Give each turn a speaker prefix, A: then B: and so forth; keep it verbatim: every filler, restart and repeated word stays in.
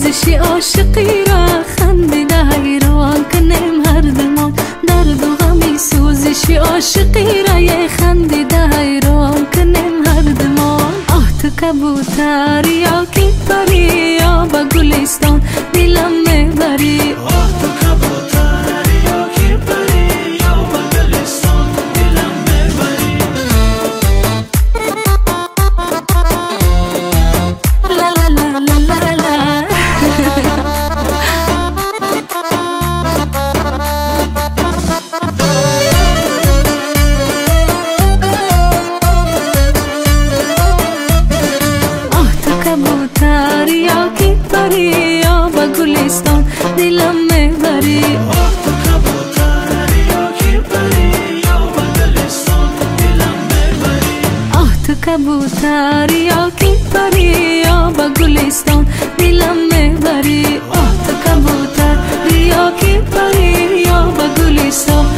A: سوزش عاشقی را خندیده حیران کنیم هر دمان درد و غمی سوزش عاشقی را یه خندیده حیران کنیم هر دمان آه تو کبوتر یا کی پری یا با گلستان دلم میبری
B: آه تو کبوتر یا کی پری یا با گلستان دلم میبری
A: لا لا لا لا لا لا کبوتر یا کی پری یا با گلستان دلم میبری
B: آه تو کبوتر یا کی پری یا با گلستان دلم میبری
A: آه تو کبوتر یا کی پری یا با گلستان دلم میبری آه تو کبوتر یا کی پری یا با گلستان